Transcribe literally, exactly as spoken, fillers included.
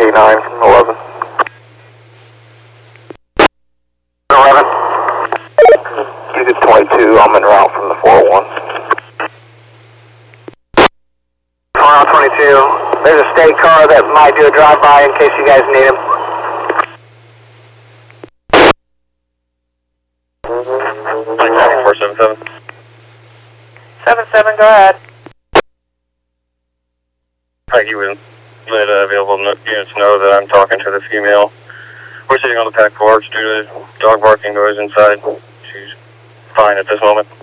nine eleven. eleven. Unit twenty-two, I'm en route from the four oh one. four twenty-two, there's a state car that might do a drive-by in case you guys need him. four seven seven. seven seven, go ahead. Thank you, and let uh, available units know that I'm talking to the female. We're sitting on the back porch due to dog barking noise inside. She's fine at this moment.